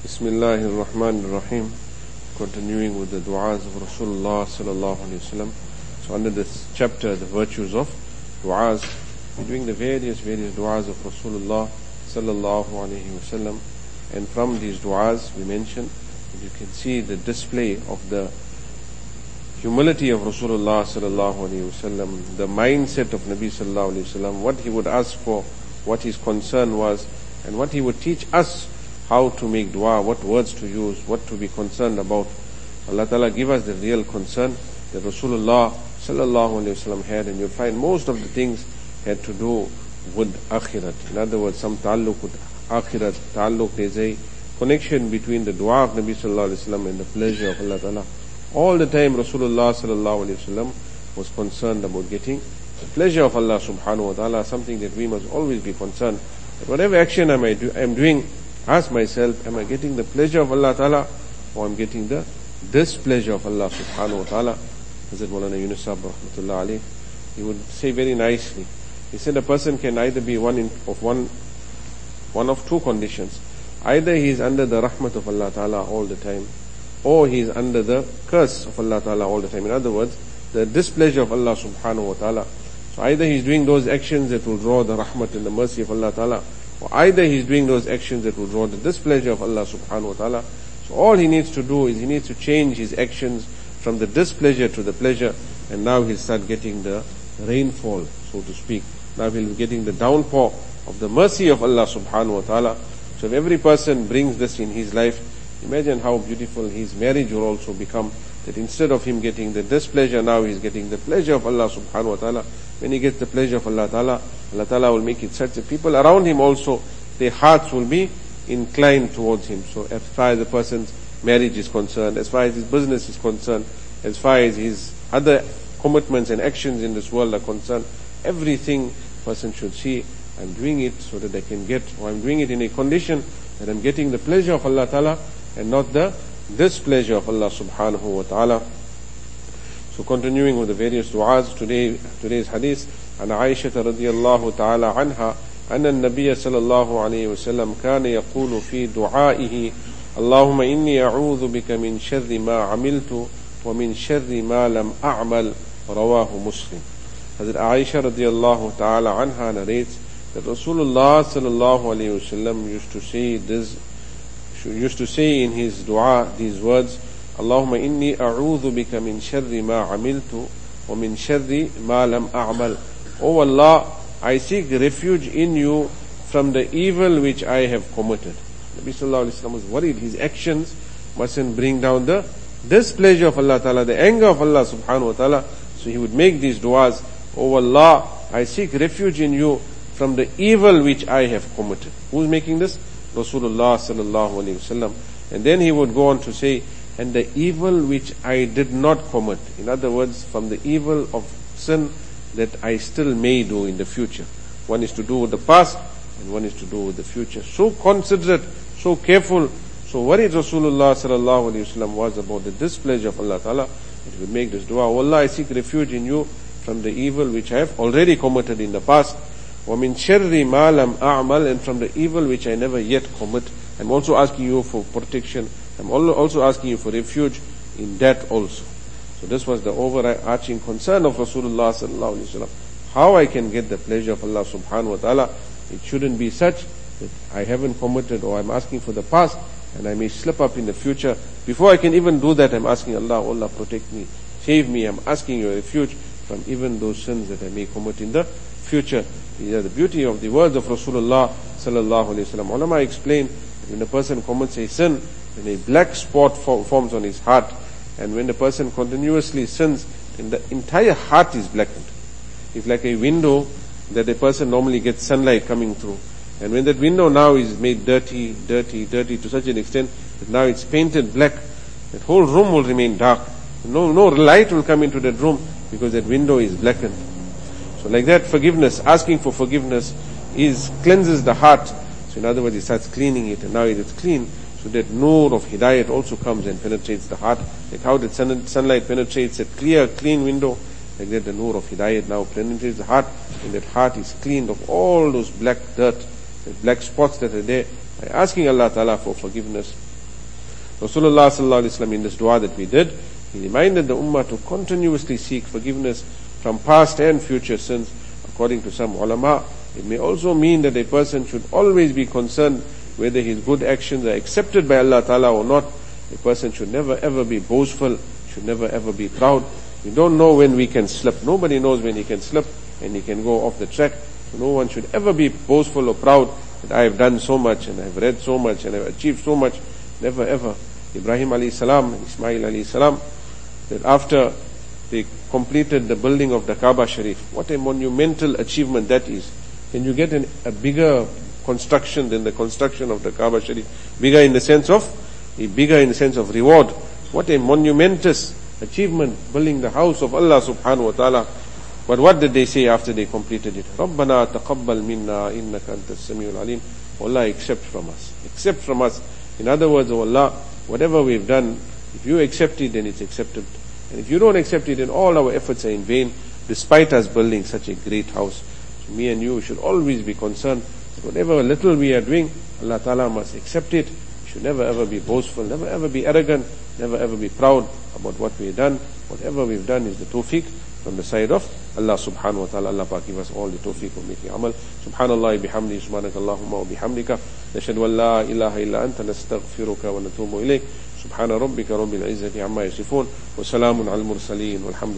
Bismillahir Rahmanir Rahim. Continuing with the du'as of Rasulullah sallallahu alaihi wasallam. So under this chapter, the virtues of du'as, we're doing the various du'as of Rasulullah sallallahu alaihi wasallam. And from these du'as, we mentioned that you can see the display of the humility of Rasulullah sallallahu alaihi wasallam, the mindset of Nabi sallallahu alaihi wasallam, what he would ask for, what his concern was, and what he would teach us how to make dua, what words to use, what to be concerned about. Allah Ta'ala give us the real concern that Rasulullah sallallahu alaihi wasallam had, and you'll find most of the things had to do with akhirat. In other words, some ta'alluq with akhirat, ta'alluq, there's a connection between the dua of Nabi sallallahu alaihi wasallam and the pleasure of Allah Ta'ala. All the time Rasulullah sallallahu alaihi wasallam was concerned about getting the pleasure of Allah subhanahu wa ta'ala, something that we must always be concerned. That whatever action I am doing, ask myself, am I getting the pleasure of Allah Ta'ala, or I'm getting the displeasure of Allah subhanahu wa ta'ala? Hazrat Maulana Yunus Sahib rahmatullah alayh, he would say very nicely, he said a person can either be one of two conditions. Either he is under the rahmat of Allah Ta'ala all the time, or he is under the curse of Allah Ta'ala all the time. In other words, the displeasure of Allah subhanahu wa ta'ala. So either he is doing those actions that will draw the rahmat and the mercy of Allah Ta'ala, or either he's doing those actions that will draw the displeasure of Allah subhanahu wa ta'ala. So all he needs to do is he needs to change his actions from the displeasure to the pleasure, and now he'll start getting the rainfall, so to speak. Now he'll be getting the downpour of the mercy of Allah subhanahu wa ta'ala. So if every person brings this in his life, imagine how beautiful his marriage will also become, that instead of him getting the displeasure, now he's getting the pleasure of Allah subhanahu wa ta'ala. When he gets the pleasure of Allah Ta'ala, Allah Ta'ala will make it such that people around him also, their hearts will be inclined towards him. So as far as the person's marriage is concerned, as far as his business is concerned, as far as his other commitments and actions in this world are concerned, everything person should see, I'm doing it so that I can get, or I'm doing it in a condition that I'm getting the pleasure of Allah Ta'ala and not the displeasure of Allah subhanahu wa ta'ala. So continuing with the various du'as, today's hadith, عن عائشة رضي الله تعالى عنها أن النبي صلى الله عليه وسلم كان يقول في دعائه اللهم إني أعوذ بك من شر ما عملت ومن شر ما لم أعمل رواه مسلم. Hazrat Aisha رضي الله تعالى عنها narrates that Rasulullah sallallahu alayhi wasallam used to say in his dua these words, اللهم إني أعوذ بك من شر ما عملت ومن شر ما لم أعمل. O Allah, I seek refuge in you from the evil which I have committed. Nabi sallallahu alayhi wa sallam was worried his actions mustn't bring down the displeasure of Allah Ta'ala, the anger of Allah subhanahu wa ta'ala. So he would make these du'as, O Allah, I seek refuge in you from the evil which I have committed. Who's making this? Rasulullah sallallahu alayhi wa sallam. And then he would go on to say, and the evil which I did not commit. In other words, from the evil of sin that I still may do in the future. One is to do with the past, and one is to do with the future. So considerate, so careful, so worried Rasulullah sallallahu alayhi wasallam was about the displeasure of Allah Ta'ala, that he would make this dua, O Allah, I seek refuge in you from the evil which I have already committed in the past, وَمِن شَرِّ مَا لَمْ أَعْمَلْ, and from the evil which I never yet commit. I'm also asking you for protection. I'm also asking you for refuge in that also. So this was the overarching concern of Rasulullah sallallahu alaihi wasallam. How I can get the pleasure of Allah subhanahu wa ta'ala. It shouldn't be such that I haven't committed, or I'm asking for the past and I may slip up in the future. Before I can even do that, I'm asking Allah, Allah protect me, save me. I'm asking you refuge from even those sins that I may commit in the future. These are the beauty of the words of Rasulullah sallallahu alaihi wasallam. Ulama explain that when a person commits a sin, when a black spot forms on his heart, and when the person continuously sins, then the entire heart is blackened. It's like a window that a person normally gets sunlight coming through. And when that window now is made dirty to such an extent that now it's painted black, that whole room will remain dark. No light will come into that room because that window is blackened. So like that, forgiveness, asking for forgiveness cleanses the heart. So in other words, it starts cleaning it, and now it is clean. So that nur of hidayat also comes and penetrates the heart. Like how that sunlight penetrates that clear, clean window, like that the nur of hidayat now penetrates the heart, and that heart is cleaned of all those black dirt, the black spots that are there, by asking Allah Ta'ala for forgiveness Rasulullah sallallahu alaihi wasallam, in this dua that we did, he reminded the ummah to continuously seek forgiveness from past and future sins. According to some ulama, it may also mean that a person should always be concerned whether his good actions are accepted by Allah Ta'ala or not. A person should never ever be boastful, should never ever be proud. We don't know when we can slip. Nobody knows when he can slip and he can go off the track. So no one should ever be boastful or proud that I have done so much and I have read so much and I have achieved so much. Never ever. Ibrahim alayhi salam, Ismail alayhi salam, that after they completed the building of the Kaaba Sharif, what a monumental achievement that is. Can you get a bigger construction than the construction of the Kaaba Sharif? Bigger in the sense of reward. What a monumentous achievement, building the house of Allah subhanahu wa ta'ala. But what did they say after they completed it? رَبَّنَا تَقَبَّلْ مِنَّا إِنَّكَ أَنْتَ السَّمِيعُ الْعَلِيمُ. Allah, accept from us. Accept from us. In other words, O Allah, whatever we've done, if you accept it, then it's accepted. And if you don't accept it, then all our efforts are in vain, despite us building such a great house. So me and you should always be concerned that whatever little we are doing, Allah Ta'ala must accept it. We should never ever be boastful, never ever be arrogant, never ever be proud about what we have done. Whatever we've done is the tawfiq from the side of Allah subhanahu wa ta'ala. Allah Pak give us all the tawfiq of making amal. Subhanallah bihamdi, subhanakallahumma wa bihamdika, nashhadu an la ilaha illa anta, nastaghfiruka wa natubu ilayk. Subhana rabbika rabbil izzati amma yasifun, wa salamun al mursaleen, walhamdulillah.